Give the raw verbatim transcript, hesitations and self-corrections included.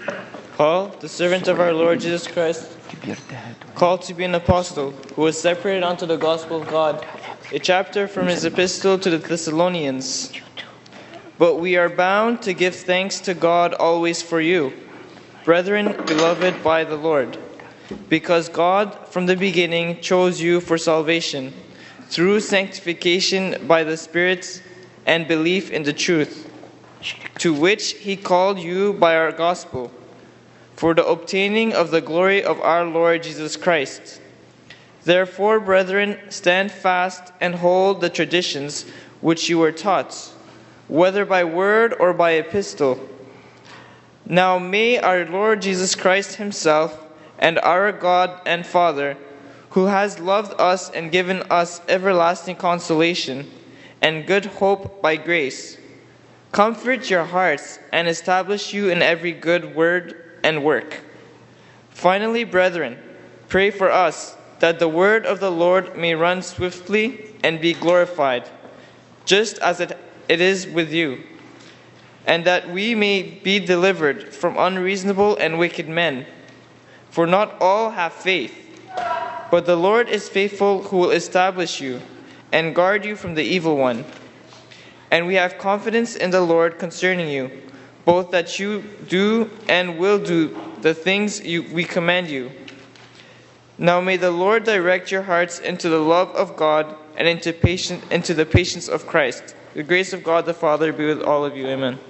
Paul, the servant of our Lord Jesus Christ, called to be an apostle, who was separated unto the gospel of God, a chapter from his epistle to the Thessalonians. But we are bound to give thanks to God always for you, brethren beloved by the Lord, because God from the beginning chose you for salvation, through sanctification by the Spirit and belief in the truth, to which he called you by our gospel, for the obtaining of the glory of our Lord Jesus Christ. Therefore, brethren, stand fast and hold the traditions which you were taught, whether by word or by epistle. Now may our Lord Jesus Christ himself and our God and Father, who has loved us and given us everlasting consolation and good hope by grace, comfort your hearts and establish you in every good word and work. Finally, brethren, pray for us, that the word of the Lord may run swiftly and be glorified, just as it, it is with you, and that we may be delivered from unreasonable and wicked men. For not all have faith, but the Lord is faithful, who will establish you and guard you from the evil one. And we have confidence in the Lord concerning you, both that you do and will do the things you, we command you. Now may the Lord direct your hearts into the love of God and into, patient, into the patience of Christ. The grace of God the Father be with all of you. Amen.